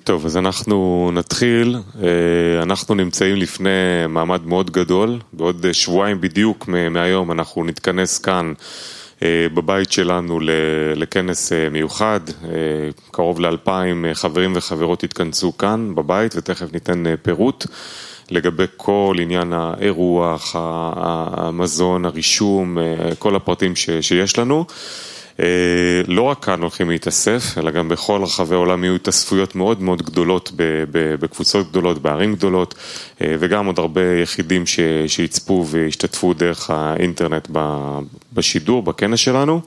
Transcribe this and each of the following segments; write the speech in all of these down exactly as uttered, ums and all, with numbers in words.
טוב, אז אנחנו נתחיל, אנחנו נמצאים לפני מעמד מאוד גדול, בעוד שבועיים בדיוק מהיום אנחנו נתכנס כאן בבית שלנו לכנס מיוחד, קרוב לאלפיים חברים וחברות התכנסו כאן בבית ותכף ניתן פירוט לגבי כל עניין האירוח, המזון, הרישום, כל הפרטים שיש לנו. לא רק כאן הולכים להתאסף, אלא גם בכל רחבי העולם יהיו התאספויות מאוד מאוד גדולות, בקבוצות גדולות, בערים גדולות, וגם עוד הרבה יחידים שיצפו והשתתפו דרך האינטרנט בשידור, בכנס שלנו.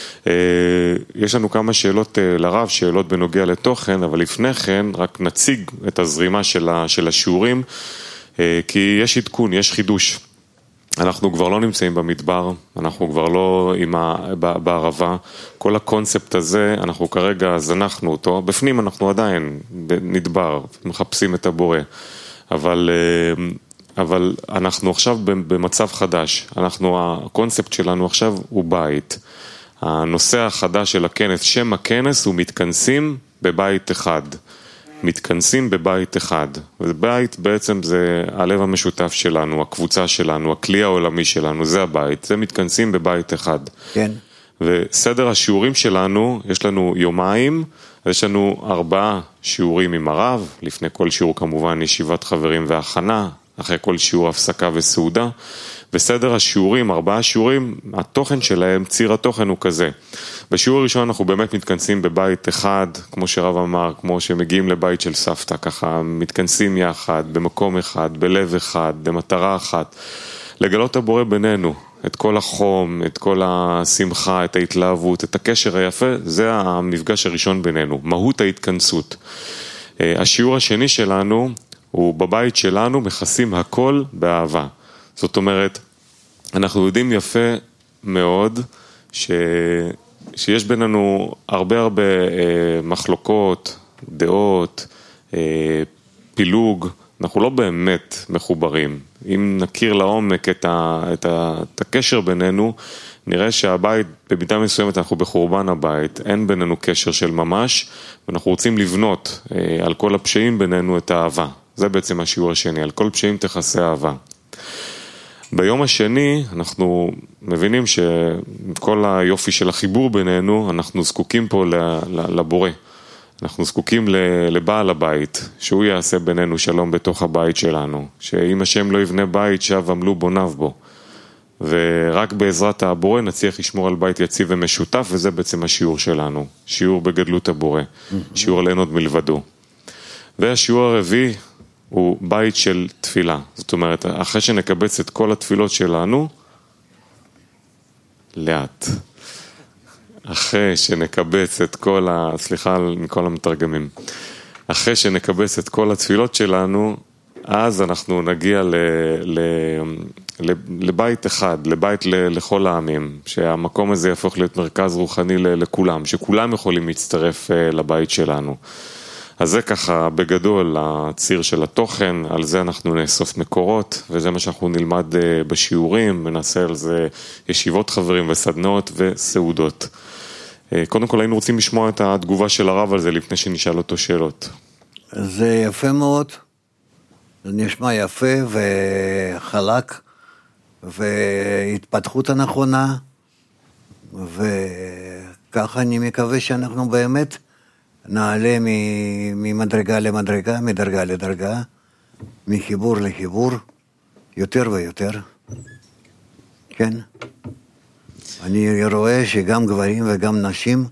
יש לנו כמה שאלות לרב, שאלות בנוגע לתוכן, אבל לפני כן רק נציג את הזרימה של השיעורים, כי יש עדכון, יש חידוש. אנחנו כבר לא נמצאים במדבר, אנחנו כבר לא עם ה... בערבה, כל הקונספט הזה, אנחנו כרגע זנחנו אותו, בפנים אנחנו עדיין נדבר, מחפשים את הבורא, אבל, אבל אנחנו עכשיו במצב חדש, אנחנו, הקונספט שלנו עכשיו הוא בית, הנושא החדש של הכנס, שם הכנס הוא מתכנסים בבית אחד, מתכנסים בבית אחד, ובית בעצם זה הלב המשותף שלנו, הקבוצה שלנו, הכלי העולמי שלנו, זה הבית, זה מתכנסים בבית אחד. כן. וסדר השיעורים שלנו, יש לנו יומיים, יש לנו ארבעה שיעורים עם הרב, לפני כל שיעור כמובן ישיבת חברים והכנה, אחרי כל שיעור הפסקה וסעודה, וסדר השיעורים, ארבעה שיעורים, התוכן שלהם, ציר התוכן הוא כזה. בשיעור הראשון אנחנו באמת מתכנסים בבית אחד, כמו שרב אמר, כמו שמגיעים לבית של סבתא, ככה מתכנסים יחד, במקום אחד, בלב אחד, במטרה אחת. לגלות הבורא בינינו, את כל החום, את כל השמחה, את ההתלהבות, את הקשר היפה, זה המפגש הראשון בינינו, מהות ההתכנסות. השיעור השני שלנו, הוא בבית שלנו מכסים הכל באהבה. זאת אומרת, אנחנו יודעים יפה מאוד ש... שיש בינינו הרבה הרבה אה, מחלוקות, דעות, אה, פילוג, אנחנו לא באמת מחוברים. אם נכיר לעומק את, ה... את, ה... את הקשר בינינו, נראה שהבית, במידה מסוימת אנחנו בחורבן הבית, אין בינינו קשר של ממש, ואנחנו רוצים לבנות אה, על כל הפשעים בינינו את האהבה. זה בעצם השיעור השני, על כל פשעים תכסה אהבה. ביום השני אנחנו מבינים שכל היופי של החיבור בינינו, אנחנו זקוקים פה לבורא. אנחנו זקוקים לבעל הבית, שהוא יעשה בינינו שלום בתוך הבית שלנו. שאם השם לא יבנה בית, שב עמלו בוניו בו. ורק בעזרת הבורא נצליח לשמור על בית יציב ומשותף, וזה בעצם השיעור שלנו. שיעור בגדלות הבורא. שיעור על אין עוד מלבדו. והשיעור הרביעי, הוא בית של תפילה. זאת אומרת, אחרי שנקבץ את כל התפילות שלנו, לאט. אחרי שנקבץ את כל ה... סליחה מכל המתרגמים. אחרי שנקבץ את כל התפילות שלנו, אז אנחנו נגיע ל... ל... ל... לבית אחד, לבית ל... לכל העמים, שהמקום הזה יהפוך להיות מרכז רוחני ל... לכולם, שכולם יכולים להצטרף לבית שלנו. אז זה ככה בגדול הציר של התוכן, על זה אנחנו נאסוף מקורות, וזה מה שאנחנו נלמד בשיעורים, ונעשה על זה ישיבות חברים וסדנאות וסעודות. קודם כל היינו רוצים לשמוע את התגובה של הרב על זה, לפני שנשאל אותו שאלות. זה יפה מאוד, זה נשמע יפה וחלק, והתפתחות הנכונה, וככה אני מקווה שאנחנו באמת, נעלה ממדרגה למדרגה, מדרגה לדרגה, מחיבור לחיבור, יותר ויותר. כן? אני רואה שגם גברים וגם נשים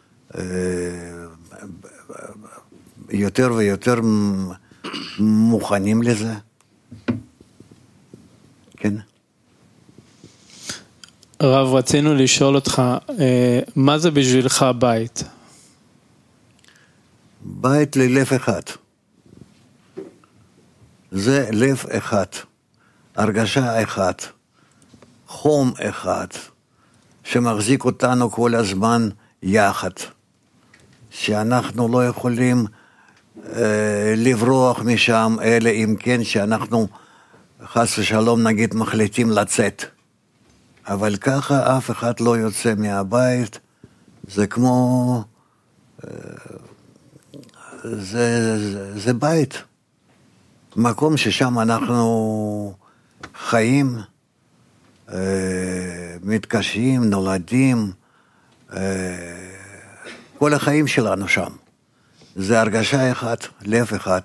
יותר ויותר מוכנים לזה. כן? רב, רצינו לשאול אותך, מה זה בשבילך בית? בית ללב אחד. זה לב אחד. הרגשה אחת. חום אחד. שמחזיק אותנו כל הזמן יחד. שאנחנו לא יכולים אה, לברוח משם, אלא אם כן שאנחנו חס ושלום נגיד מחליטים לצאת. אבל ככה אף אחד לא יוצא מהבית. זה כמו... אה, זה, זה, זה בית. מקום ששם אנחנו חיים, מתקשים, נולדים, כל החיים שלנו שם. זה הרגשה אחת, לב אחד.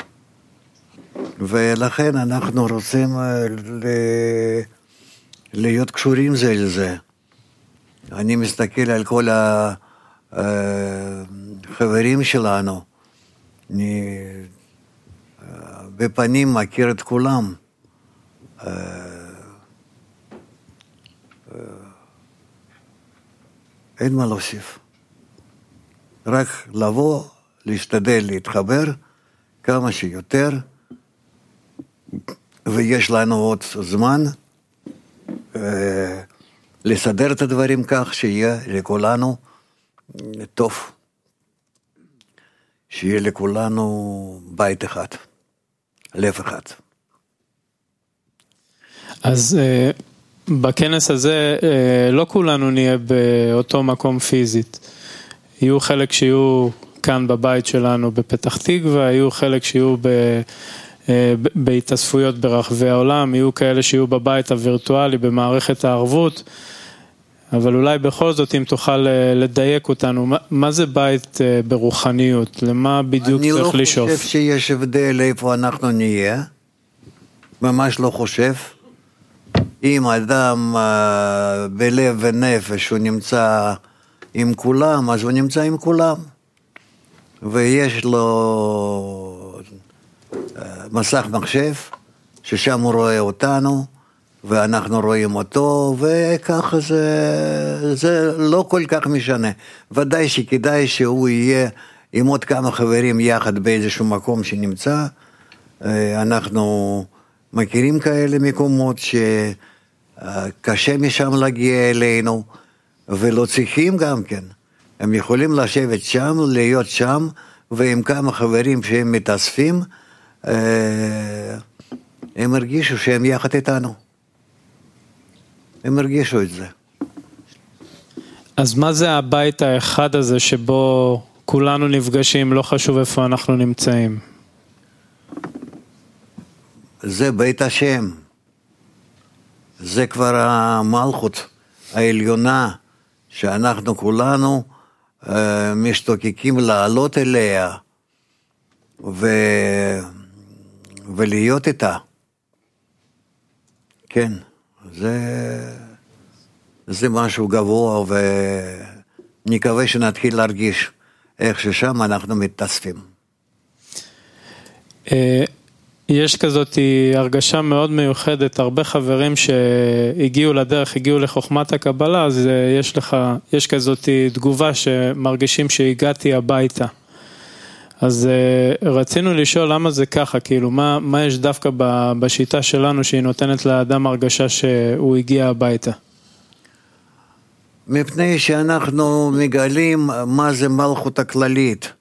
ולכן אנחנו רוצים להיות קשורים זה לזה. אני מסתכל על כל החברים שלנו, אני בפנים מכיר את כולם. אין מה להוסיף. רק לבוא, להשתדל, להתחבר כמה שיותר, ויש לנו עוד זמן לסדר את הדברים כך שיהיה לכולנו טוב, שיהיה לכולנו בית אחד, לב אחד. אז בכנס הזה לא כולנו נהיה באותו מקום פיזית. יהיו חלק שיהיו כאן בבית שלנו בפתח תקווה, יהיו חלק שיהיו ב... בהתאספויות ברחבי העולם, יהיו כאלה שיהיו בבית הווירטואלי, במערכת הערבות, אבל אולי בכל זאת אם תוכל לדייק אותנו, מה, מה זה בית ברוחניות? למה בדיוק צריך לשאוף? אני לא חושב שיש הבדל איפה אנחנו נהיה, ממש לא חושב. אם אדם בלב ונפש הוא נמצא עם כולם, אז הוא נמצא עם כולם, ויש לו מסך מחשב, ששם הוא רואה אותנו, ואנחנו רואים אותו, וככה זה, זה לא כל כך משנה. ודאי שכדאי שהוא יהיה עם עוד כמה חברים יחד באיזשהו מקום שנמצא. אנחנו מכירים כאלה מקומות שקשה משם להגיע אלינו, ולא צריכים גם כן. הם יכולים לשבת שם, להיות שם, ועם כמה חברים שהם מתאספים, הם הרגישו שהם יחד איתנו. הם הרגישו את זה. אז מה זה הבית האחד הזה שבו כולנו נפגשים, לא חשוב איפה אנחנו נמצאים? זה בית השם. זה כבר המלכות העליונה, שאנחנו כולנו משתוקקים לעלות אליה, ו... ולהיות איתה. כן, זה, זה משהו גבוה, ונקווה שנתחיל להרגיש איך ששם אנחנו מתאספים. יש כזאת הרגשה מאוד מיוחדת, הרבה חברים שהגיעו לדרך, הגיעו לחוכמת הקבלה, אז יש לך, יש כזאת תגובה שמרגישים שהגעתי הביתה. אז רצינו לשאול למה זה ככה, כאילו, מה, מה יש דווקא בשיטה שלנו שהיא נותנת לאדם הרגשה שהוא הגיע הביתה? מפני שאנחנו מגלים מה זה מלכות הכללית,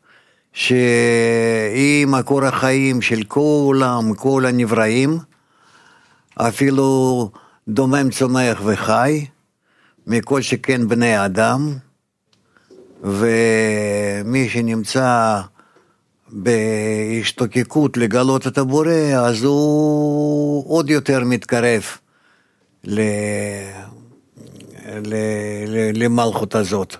שהיא מקור החיים של כולם, כל הנבראים, אפילו דומם צומח וחי, מכל שכן בני אדם, ומי שנמצא בהשתוקקות לגלות את הבורא, אז הוא עוד יותר מתקרב ל... ל... ל... למלכות הזאת.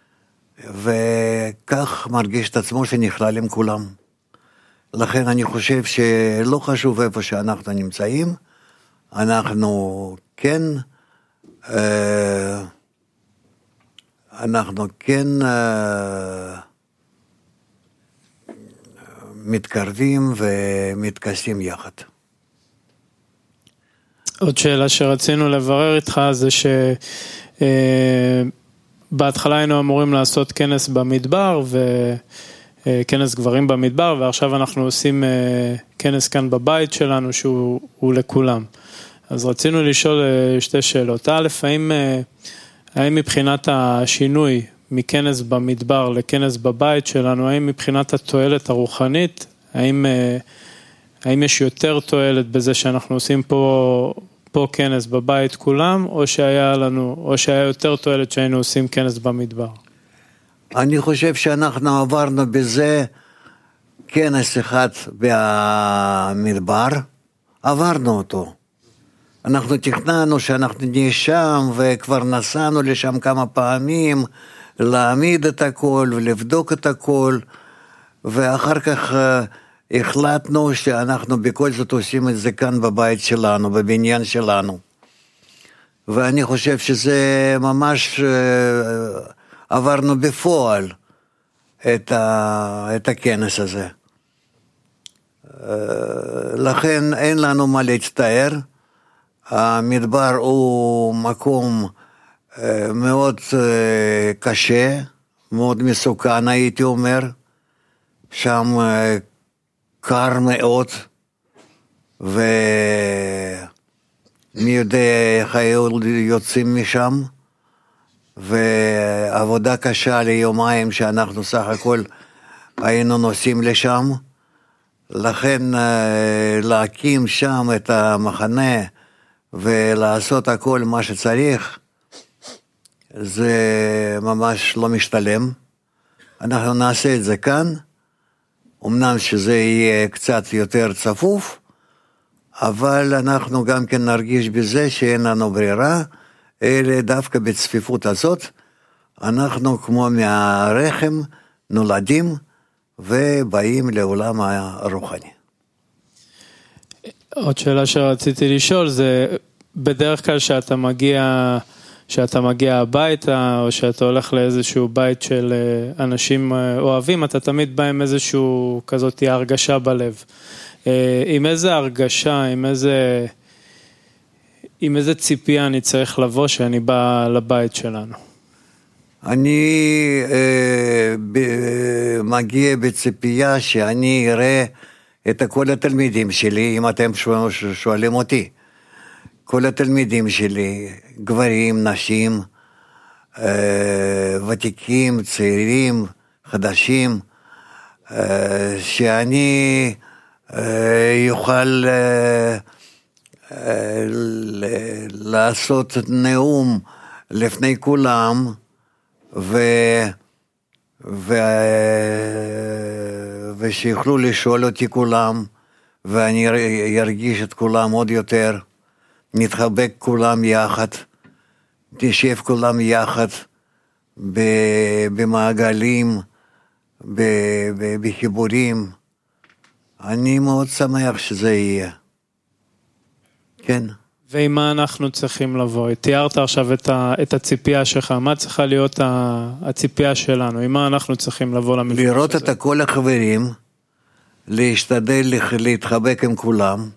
וכך מרגיש את עצמו שנכלל עם כולם. לכן אני חושב שלא חשוב איפה שאנחנו נמצאים, אנחנו כן, אנחנו כן מתקרבים ומתכסים יחד. עוד שאלה שרצינו לברר איתך זה ש... בהתחלה היינו אמורים לעשות כנס במדבר, וכנס גברים במדבר, ועכשיו אנחנו עושים כנס כאן בבית שלנו, שהוא לכולם. אז רצינו לשאול שתי שאלות. א', האם, האם מבחינת השינוי מכנס במדבר לכנס בבית שלנו, האם מבחינת התועלת הרוחנית, האם, האם יש יותר תועלת בזה שאנחנו עושים פה... פה כנס בבית כולם, או שהיה לנו, או שהיה יותר תועלת שהיינו עושים כנס במדבר? אני חושב שאנחנו עברנו בזה כנס אחד במדבר, עברנו אותו. אנחנו תכננו שאנחנו נהיה שם, וכבר נסענו לשם כמה פעמים, להעמיד את הכל ולבדוק את הכל, ואחר כך החלטנו שאנחנו בכל זאת עושים את זה כאן בבית שלנו, בבניין שלנו. ואני חושב שזה ממש עברנו בפועל את, ה, את הכנס הזה. לכן אין לנו מה להצטער. המדבר הוא מקום מאוד קשה, מאוד מסוכן הייתי אומר, שם קר מאוד, ומי יודע איך היו יוצאים משם, ועבודה קשה ליומיים שאנחנו סך הכל היינו נוסעים לשם, לכן להקים שם את המחנה ולעשות הכל מה שצריך, זה ממש לא משתלם. אנחנו נעשה את זה כאן, אמנם שזה יהיה קצת יותר צפוף, אבל אנחנו גם כן נרגיש בזה שאין לנו ברירה, אלא דווקא בצפיפות הזאת, אנחנו כמו מהרחם נולדים ובאים לעולם הרוחני. עוד שאלה שרציתי לשאול, זה בדרך כלל שאתה מגיע, שאתה מגיע הביתה, או שאתה הולך לאיזשהו בית של אנשים אוהבים, אתה תמיד בא עם איזשהו כזאת הרגשה בלב. עם איזה הרגשה, עם איזה, עם איזה ציפייה אני צריך לבוא שאני בא לבית שלנו? אני אה, ב, מגיע בציפייה שאני אראה את כל התלמידים שלי, אם אתם שואלים אותי. כל התלמידים שלי, גברים, נשים, אה, ותיקים, צעירים, חדשים, אה, שאני אה, יוכל אה, אה, לעשות נאום לפני כולם, ו... ו... ושיוכלו לשאול אותי כולם, ואני ירגיש את כולם עוד יותר, נתחבק כולם יחד, נשב כולם יחד, במעגלים, בחיבורים. אני מאוד שמח שזה יהיה. כן. ועם מה אנחנו צריכים לבוא? תיארת עכשיו את, ה, את הציפייה שלך, מה צריכה להיות הציפייה שלנו? עם מה אנחנו צריכים לבוא למפגש הזה? לראות את כל החברים, להשתדל להתחבק עם כולם.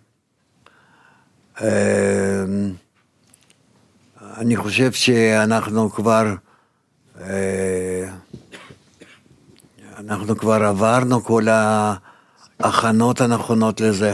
אני חושב שאנחנו כבר, אנחנו כבר עברנו כל ההכנות הנכונות לזה.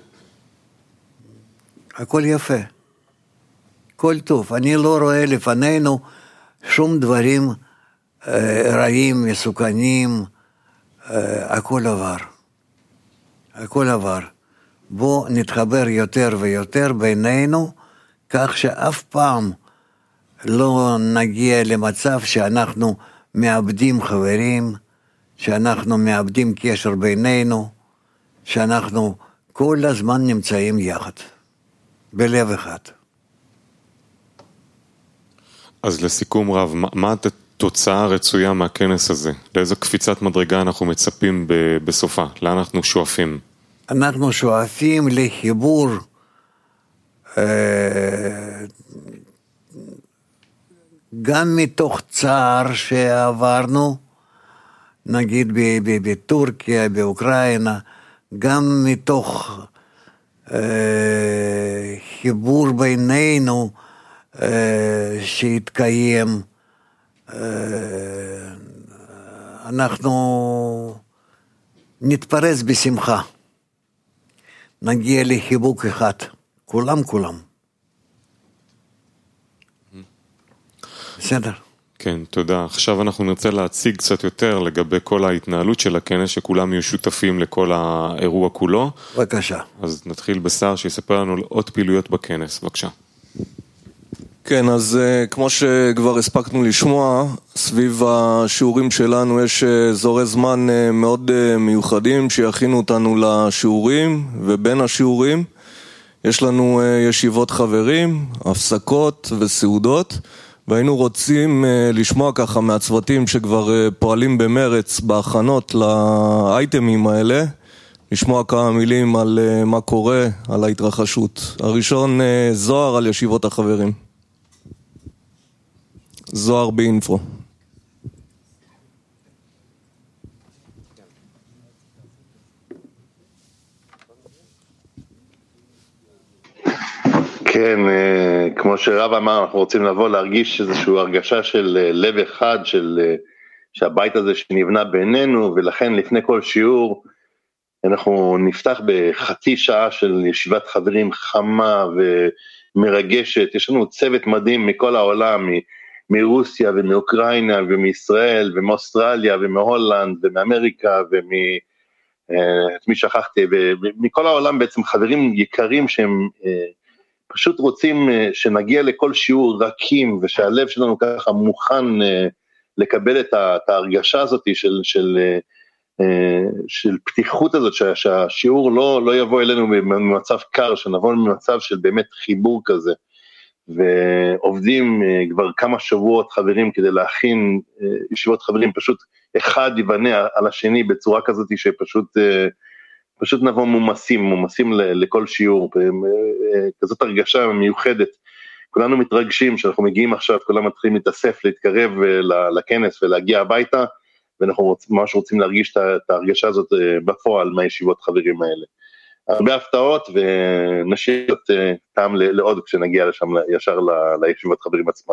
הכל יפה, הכל טוב. אני לא רואה לפנינו שום דברים אה, רעים, מסוכנים, אה, הכל עבר. הכל עבר. בוא נתחבר יותר ויותר בינינו, כך שאף פעם לא נגיע למצב שאנחנו מאבדים חברים, שאנחנו מאבדים קשר בינינו, שאנחנו כל הזמן נמצאים יחד. בלב אחד. אז לסיכום רב, מה, מה התוצאה הרצויה מהכנס הזה? לאיזו קפיצת מדרגה אנחנו מצפים ב- בסופה? לאן אנחנו שואפים? אנחנו שואפים לחיבור אה, גם מתוך צער שעברנו, נגיד בטורקיה, באוקראינה, גם מתוך חיבור בינינו שהתקיים, אנחנו נתפרס בשמחה, נגיע לחיבוק אחד, כולם כולם. בסדר. כן, תודה. עכשיו אנחנו נרצה להציג קצת יותר לגבי כל ההתנהלות של הכנס, שכולם יהיו שותפים לכל האירוע כולו. בבקשה. אז נתחיל בשר שיספר לנו עוד פעילויות בכנס, בבקשה. כן, אז כמו שכבר הספקנו לשמוע, סביב השיעורים שלנו יש אזורי זמן מאוד מיוחדים שיכינו אותנו לשיעורים, ובין השיעורים יש לנו ישיבות חברים, הפסקות וסעודות, והיינו רוצים לשמוע ככה מהצוותים שכבר פועלים במרץ בהכנות לאייטמים האלה, לשמוע כמה מילים על מה קורה, על ההתרחשות. הראשון, זוהר על ישיבות החברים. זוהר באינפו. כן, כמו שרב אמר, אנחנו רוצים לבוא להרגיש איזושהי הרגשה של לב אחד, של שהבית הזה שנבנה בינינו, ולכן לפני כל שיעור אנחנו נפתח בחצי שעה של ישיבת חברים חמה ומרגשת. יש לנו צוות מדהים מכל העולם, מרוסיה ומאוקראינה ומישראל ומאוסטרליה ומהולנד ומאמריקה ומ... את מי שכחתי, ומכל העולם בעצם חברים יקרים שהם פשוט רוצים שנגיע לכל שיעור רכים, ושהלב שלנו ככה מוכן לקבל את ההרגשה הזאת של, של, של פתיחות הזאת, שהשיעור לא, לא יבוא אלינו במצב קר, שנבוא במצב של באמת חיבור כזה. ועובדים כבר כמה שבועות חברים כדי להכין ישיבות חברים, פשוט אחד יבנה על השני בצורה כזאת שפשוט פשוט נבוא מומסים, מומסים לכל שיעור, כזאת הרגשה מיוחדת. כולנו מתרגשים שאנחנו מגיעים עכשיו, כולם מתחילים להתאסף, להתקרב לכנס ולהגיע הביתה, ואנחנו ממש רוצים להרגיש את ההרגשה הזאת בפועל מהישיבות חברים האלה. הרבה הפתעות, ונשאיר את טעם לעוד כשנגיע לשם ישר לישיבות חברים עצמם.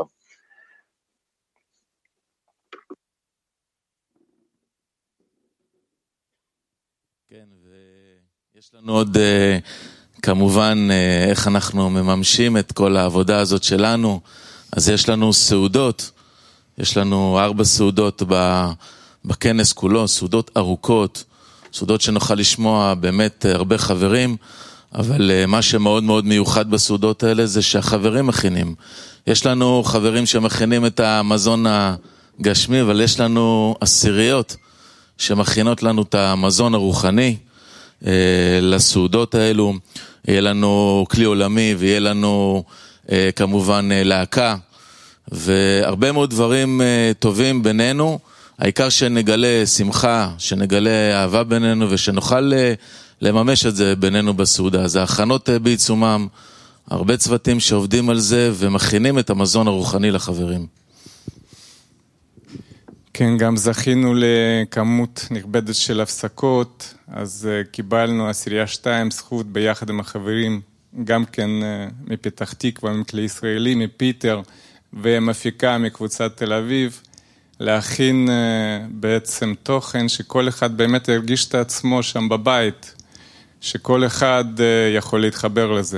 כן, ויש לנו עוד כמובן איך אנחנו מממשים את כל העבודה הזאת שלנו. אז יש לנו סעודות, יש לנו ארבע סעודות בכנס כולו, סעודות ארוכות, סעודות שנוכל לשמוע באמת הרבה חברים, אבל מה שמאוד מאוד מיוחד בסעודות האלה זה שהחברים מכינים. יש לנו חברים שמכינים את המזון הגשמי, אבל יש לנו עשיריות שמכינות לנו את המזון הרוחני לסעודות האלו. יהיה לנו כלי עולמי ויהיה לנו כמובן להקה, והרבה מאוד דברים טובים בינינו. העיקר שנגלה שמחה, שנגלה אהבה בינינו, ושנוכל לממש את זה בינינו בסעודה. אז ההכנות בעיצומם, הרבה צוותים שעובדים על זה ומכינים את המזון הרוחני לחברים. כן, גם זכינו לכמות נכבדת של הפסקות, אז קיבלנו עשירייה שתיים זכות ביחד עם החברים, גם כן מפתח תקווה, מכלי ישראלי, מפיטר, ומפיקה מקבוצת תל אביב, להכין בעצם תוכן שכל אחד באמת הרגיש את עצמו שם בבית, שכל אחד יכול להתחבר לזה.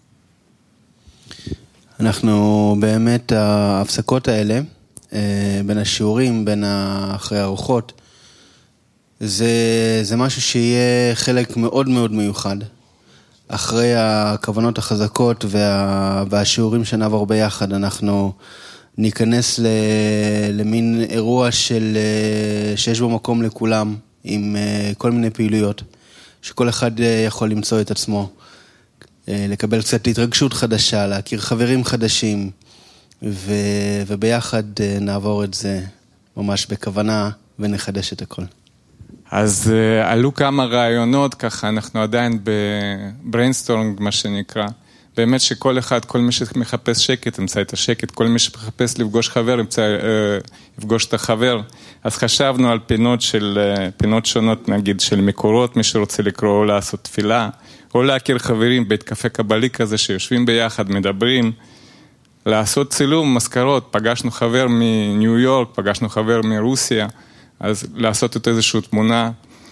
אנחנו באמת, ההפסקות האלה, בין השיעורים, בין אחרי הארוחות, זה, זה משהו שיהיה חלק מאוד מאוד מיוחד. אחרי הכוונות החזקות וה, והשיעורים שנעבור ביחד, אנחנו ניכנס ל, למין אירוע של, שיש בו מקום לכולם, עם כל מיני פעילויות, שכל אחד יכול למצוא את עצמו, לקבל קצת התרגשות חדשה, להכיר חברים חדשים, ו, וביחד נעבור את זה ממש בכוונה ונחדש את הכל. אז uh, עלו כמה רעיונות, ככה אנחנו עדיין בבריינסטורמינג מה שנקרא, באמת שכל אחד, כל מי שמחפש שקט, ימצא את השקט, כל מי שמחפש לפגוש חבר, ימצא, uh, יפגוש את החבר. אז חשבנו על פינות של, uh, פינות שונות, נגיד של מקורות, מי שרוצה לקרוא או לעשות תפילה, או להכיר חברים, בית קפה קבלי כזה שיושבים ביחד, מדברים, לעשות צילום, מזכרות, פגשנו חבר מניו יורק, פגשנו חבר מרוסיה, אז לעשות את איזושהי תמונה,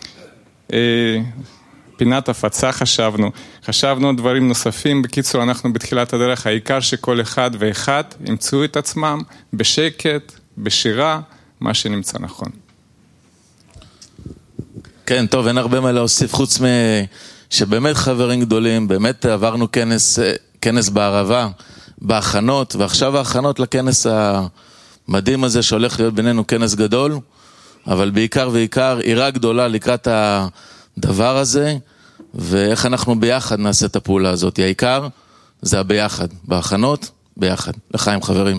פינת הפצה חשבנו, חשבנו דברים נוספים, בקיצור אנחנו בתחילת הדרך, העיקר שכל אחד ואחד ימצאו את עצמם בשקט, בשירה, מה שנמצא נכון. כן, טוב, אין הרבה מה להוסיף, חוץ שבאמת חברים גדולים, באמת עברנו כנס, כנס בערבה, בהכנות, ועכשיו ההכנות לכנס המדהים הזה שהולך להיות בינינו כנס גדול, אבל בעיקר ועיקר עירה גדולה לקראת הדבר הזה, ואיך אנחנו ביחד נעשה את הפעולה הזאת. העיקר זה הביחד, בהכנות, ביחד. לחיים חברים.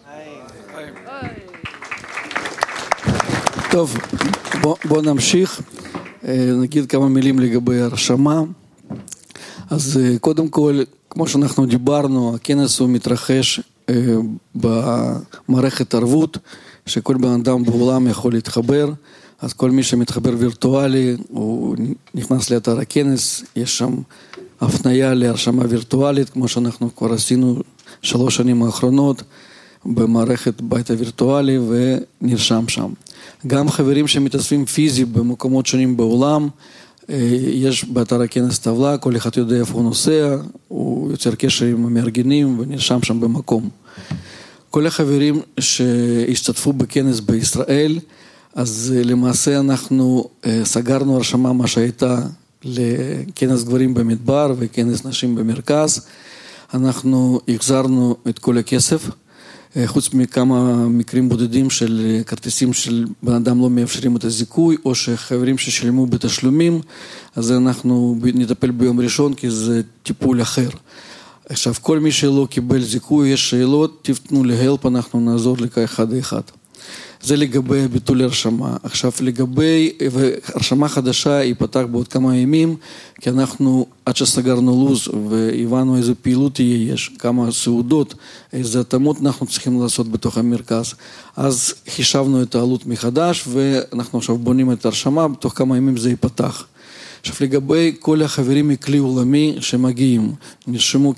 טוב, בוא, בוא נמשיך, נגיד כמה מילים לגבי הרשמה. אז קודם כל, כמו שאנחנו דיברנו, הכנס הוא מתרחש במערכת ערבות, שכל בן אדם בעולם יכול להתחבר, אז כל מי שמתחבר וירטואלי, הוא נכנס לאתר הכנס, יש שם הפניה להרשמה וירטואלית, כמו שאנחנו כבר עשינו שלוש שנים האחרונות, במערכת בית הווירטואלי, ונרשם שם. גם חברים שמתאספים פיזית במקומות שונים בעולם, יש באתר הכנס טבלה, כל אחד יודע איפה הוא נוסע, הוא יוצר קשר עם המארגנים ונרשם שם במקום. כל החברים שהשתתפו בכנס בישראל, אז למעשה אנחנו סגרנו הרשמה מה שהייתה לכנס גברים במדבר וכנס נשים במרכז. אנחנו החזרנו את כל הכסף, חוץ מכמה מקרים בודדים של כרטיסים של בן אדם לא מאפשרים את הזיכוי, או שחברים ששלמו בתשלומים, אז אנחנו נטפל ביום ראשון, כי זה טיפול אחר. עכשיו, כל מי שלא קיבל זיכוי, יש שאלות, תפנו להלפ, אנחנו נעזור לך אחד אחד. זה לגבי ביטול הרשמה. עכשיו, לגבי, הרשמה חדשה היא פתח בעוד כמה ימים, כי אנחנו, עד שסגרנו לוז והבנו איזה פעילות יהיה, יש כמה סעודות, איזה התאמות אנחנו צריכים לעשות בתוך המרכז. אז חישבנו את העלות מחדש, ואנחנו עכשיו בונים את הרשמה, בתוך כמה ימים זה ייפתח. עכשיו, לגבי כל החברים מכלי עולמי שמגיעים, נרשמו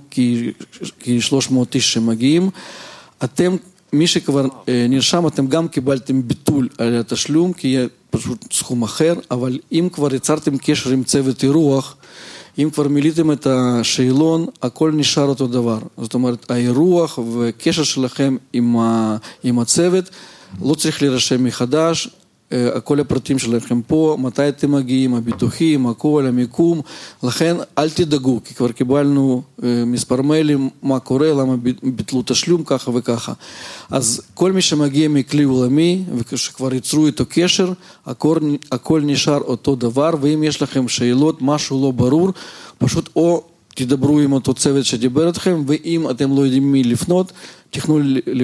כ-שלוש מאות איש שמגיעים, אתם, מי שכבר נרשם, אתם גם קיבלתם ביטול על התשלום, כי יהיה פשוט סכום אחר, אבל אם כבר יצרתם קשר עם צוות אירוח, אם כבר מיליתם את השאלון, הכל נשאר אותו דבר. זאת אומרת, האירוח וקשר שלכם עם, ה, עם הצוות, לא צריך להירשם מחדש, כל הפרטים שלכם פה, מתי אתם מגיעים, הביטוחים, הכל, המיקום, לכן אל תדאגו, כי כבר קיבלנו מספר מיילים, מה קורה, למה ביטלו תשלום ככה וככה. אז כל מי שמגיע מכלי עולמי, וכשכבר יצרו איתו קשר, הכל, הכל נשאר אותו דבר, ואם יש לכם שאלות, משהו לא ברור, פשוט או תדברו עם אותו צוות שדיבר אתכם, ואם אתם לא יודעים מי לפנות, תכנו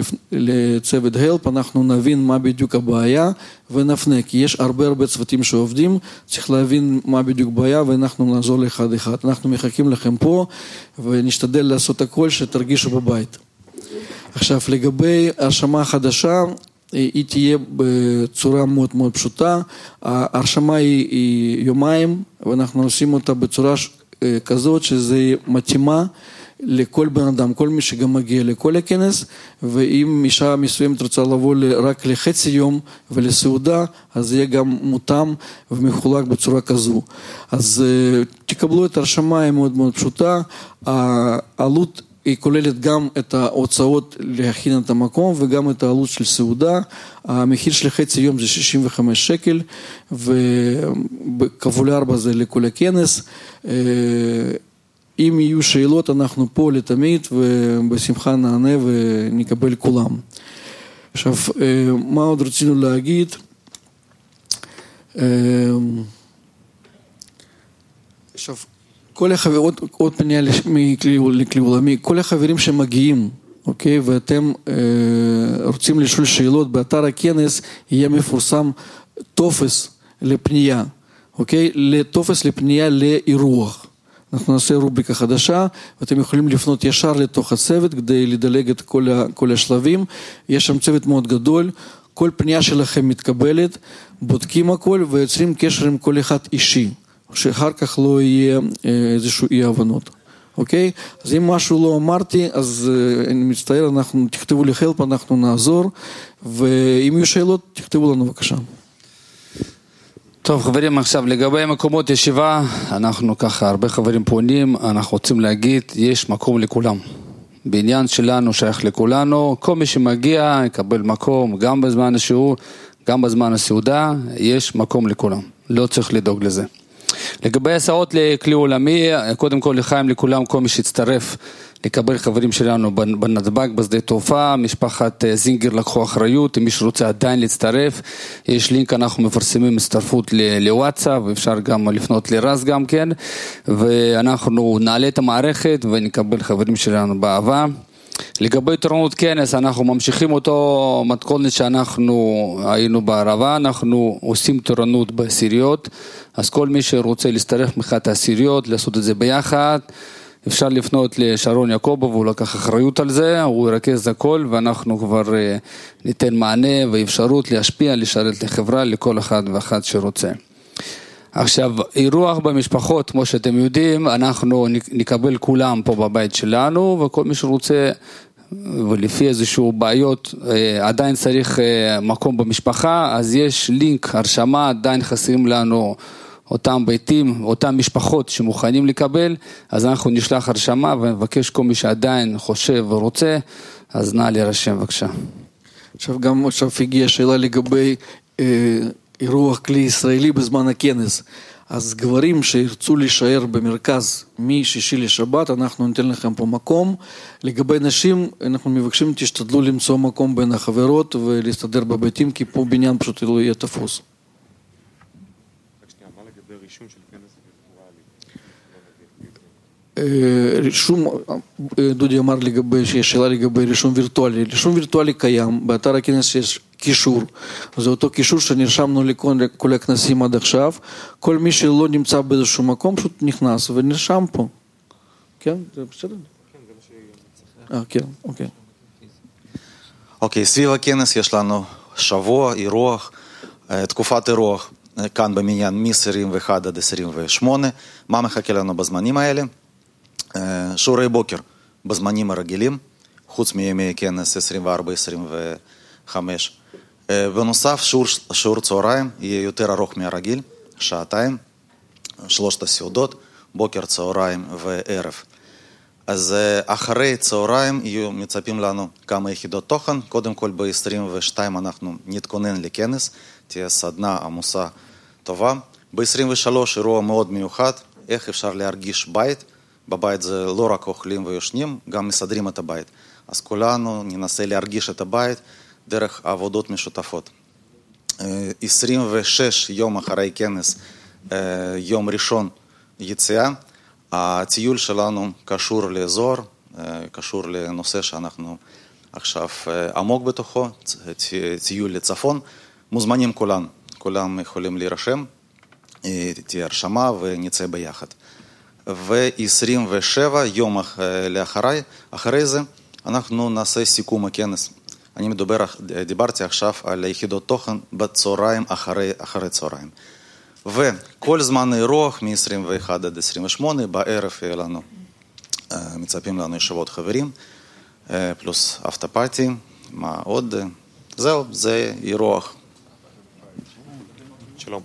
לצוות הלפ, אנחנו נבין מה בדיוק הבעיה ונפנה, כי יש הרבה הרבה צוותים שעובדים, צריך להבין מה בדיוק בעיה ואנחנו נעזור לאחד אחד. אנחנו מחכים לכם פה ונשתדל לעשות הכל שתרגישו בבית. עכשיו, לגבי הרשמה החדשה, היא תהיה בצורה מאוד מאוד פשוטה, ההרשמה היא, היא יומיים, ואנחנו עושים אותה בצורה כזאת שזה מתאימה לכל בן אדם, כל מי שגם מגיע לכל הכנס, ואם אישה מסוימת רוצה לבוא רק לחצי יום ולסעודה, אז זה יהיה גם מותאם ומחולק בצורה כזו. אז תקבלו את הרשמה, היא מאוד מאוד פשוטה, העלות היא כוללת גם את ההוצאות להכין את המקום וגם את העלות של סעודה. המחיר של חצי יום זה שישים וחמישה שקל, וכפול ארבע זה לכל הכנס. אם יהיו שאלות, אנחנו פה לתמיד, ובשמחה נענה ונקבל כולם. עכשיו, מה עוד רצינו להגיד? עכשיו, כל החברים, עוד פנייה לכלי עולמי, כל החברים שמגיעים, אוקיי, ואתם רוצים לשאול שאלות, באתר הכנס יהיה מפורסם טופס לפנייה, אוקיי, לטופס לפנייה לאירוח. אנחנו נעשה רובריקה חדשה, ואתם יכולים לפנות ישר לתוך הצוות, כדי לדלג את כל, כל השלבים. יש שם צוות מאוד גדול, כל פנייה שלכם מתקבלת, בודקים הכל, ויוצרים קשר עם כל אחד אישי, שאחר כך לא יהיה איזשהו אי הבנות. אוקיי? אז אם משהו לא אמרתי, אז אני מצטער, אנחנו תכתבו לי חלפ, אנחנו נעזור, ואם יהיו שאלות, תכתבו לנו בבקשה. טוב חברים, עכשיו לגבי מקומות ישיבה, אנחנו ככה הרבה חברים פונים, אנחנו רוצים להגיד, יש מקום לכולם. בעניין שלנו שייך לכולנו, כל מי שמגיע יקבל מקום, גם בזמן השיעור, גם בזמן הסעודה, יש מקום לכולם, לא צריך לדאוג לזה. לגבי הסעות לכלי עולמי, קודם כל לחיים לכולם, כל מי שהצטרף לקבל חברים שלנו בנתב"ג, בשדה תעופה, משפחת זינגר לקחו אחריות, אם מישהו רוצה עדיין להצטרף, יש לינק, אנחנו מפרסמים הצטרפות לוואטסאפ, ואפשר גם לפנות לרז גם כן, ואנחנו נעלה את המערכת ונקבל חברים שלנו באהבה. לגבי תורנות כנס, אנחנו ממשיכים אותו מתכונת שאנחנו היינו בערבה, אנחנו עושים תורנות בעשיריות, אז כל מי שרוצה להצטרף מחת העשיריות, לעשות את זה ביחד, אפשר לפנות לשרון יעקובוב, הוא לקח אחריות על זה, הוא ירכז הכל, ואנחנו כבר ניתן מענה ואפשרות להשפיע, לשרת לחברה, לכל אחד ואחד שרוצה. עכשיו, אירוח במשפחות, כמו שאתם יודעים, אנחנו נקבל כולם פה בבית שלנו, וכל מי שרוצה, ולפי איזשהו בעיות, עדיין צריך מקום במשפחה, אז יש לינק, הרשמה, עדיין חסרים לנו אותם ביתים, אותם משפחות שמוכנים לקבל, אז אנחנו נשלח הרשמה, ונבקש כל מי שעדיין חושב ורוצה, אז נא להירשם, בבקשה. עכשיו גם עכשיו הגיעה שאלה לגבי אירוח כלי ישראלי בזמן הכנס. אז גברים שירצו להישאר במרכז משישי לשבת, אנחנו ניתן לכם פה מקום. לגבי נשים, אנחנו מבקשים, תשתדלו למצוא מקום בין החברות ולהסתדר בביתים, כי פה בניין פשוט לא יהיה תפוס. רישום, דודי אמר לגבי, שיש שאלה לגבי רישום וירטואלי. רישום וירטואלי קיים, באתר הכנס יש קישור, זה אותו קישור שנרשמנו לכל הכנסים עד עכשיו, כל מי שלא נמצא באיזשהו מקום פשוט נכנס ונרשם פה. כן? זה בסדר? כן, זה מה שיהיה. אה, כן, אוקיי. אוקיי, סביב הכנס יש לנו שבוע, אירוח, תקופת אירוח, כאן במניין מ-עשרים ואחת עד עשרים ושמונה, מה מחכה לנו בזמנים האלה? שיעורי בוקר בזמנים הרגילים, חוץ מימי כנס עשרים וארבע עשרים וחמש. בנוסף, שיעור, שיעור צהריים יהיה יותר ארוך מהרגיל, שעתיים, שלושת הסעודות, בוקר, צהריים וערב. אז אחרי צהריים יהיו מצפים לנו כמה יחידות תוכן. קודם כל ב-עשרים ושתיים אנחנו נתכונן לכנס, תהיה סדנה עמוסה טובה. ב-עשרים ושלוש אירוע מאוד מיוחד, איך אפשר להרגיש בית. בבית זה לא רק אוכלים ויושנים, גם מסדרים את הבית. אז כולנו ננסה להרגיש את הבית דרך עבודות משותפות. עשרים ושש יום אחרי כנס, יום ראשון יציאה, הטיול שלנו קשור לאזור, קשור לנושא שאנחנו עכשיו עמוק בתוכו, טיול לצפון, מוזמנים כולם, כולם יכולים להירשם, תהיה הרשמה ונצא ביחד. ו-עשרים ושבע יום לאחרי, אחרי זה אנחנו נעשה סיכום הכנס. אני מדבר, דיברתי עכשיו על יחידות תוכן בצהריים אחרי, אחרי צהריים. וכל זמן האירוח מ-עשרים ואחת עד עשרים ושמונה, בערב יהיה לנו, מצפים לנו ישיבות חברים, פלוס אפטר פארטי, מה עוד? זהו, זה אירוח. שלום.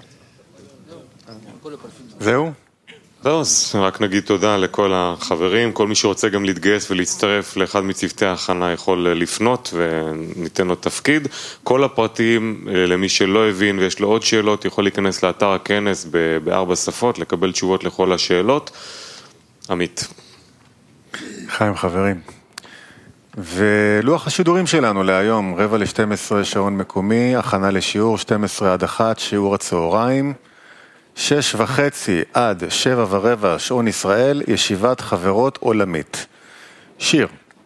זהו? זהו, אז רק נגיד תודה לכל החברים, כל מי שרוצה גם להתגייס ולהצטרף לאחד מצוותי ההכנה יכול לפנות וניתן לו תפקיד. כל הפרטים, למי שלא הבין ויש לו עוד שאלות, יכול להיכנס לאתר הכנס בארבע שפות, לקבל תשובות לכל השאלות. עמית. חיים חברים. ולוח השידורים שלנו להיום, רבע ל-שתים עשרה שעון מקומי, הכנה לשיעור שתים עשרה עד אחת, שיעור הצהריים. שש וחצי עד שבע ורבע שעון ישראל, ישיבת חברות עולמית. שיר.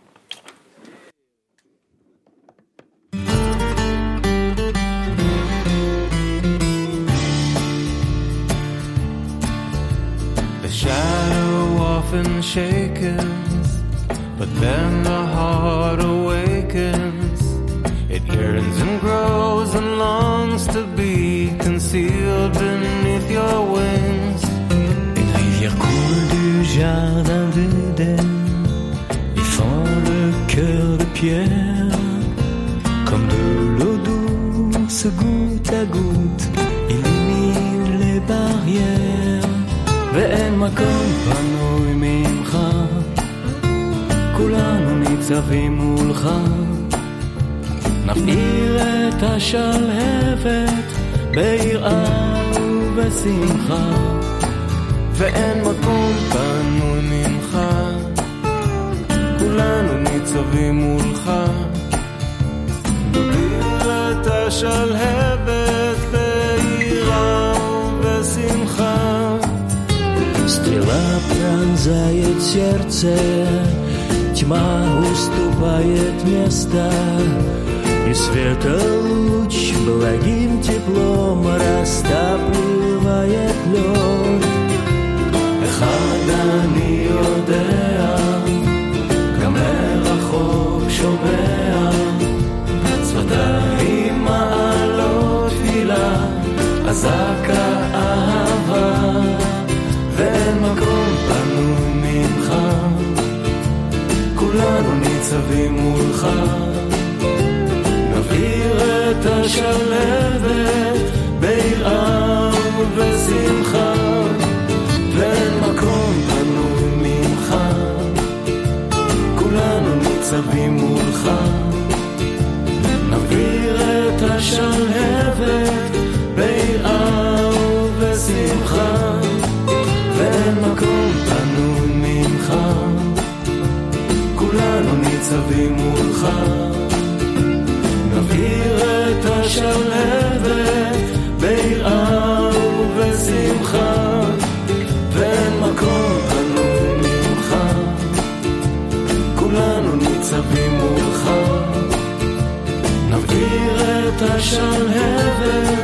The shadow often shakens, but then the heart awakens. It yearns and grows and longs to be concealed beneath your wings. Une rivière coule du jardin d'Éden, ils font le cœur de pierre, comme de l'eau douce goutte à goutte, illumine les barrières. ואין מקום פנוי ממך, כולנו ניצבים מולך. נפעיר את השלהבת ביראה ובשמחה, ואין מקום פנוי ממך, стрела пронзает сердце, тьма уступает место, и светолуч благим теплом растапливает лед. אחד אני יודע, גם מרחוק שומע, שפתיים מעלות תפילה, אזעקה אהבה, ואין מקום פנוי ממך, כולנו ניצבים מולך, נבעיר את השלבת ביראה ושמחה, ואין מקום פנוי ממך, כולנו ניצבים מולך, נבעיר את השלהבת ביראה ושמחה, ואין מקום פנוי ממך, כולנו ניצבים מולך, נבעיר את השלהבת ביראה ושמחה, ואין מקום פנוי ממך, כולנו ניצבים מולך, נבעיר את השלהבת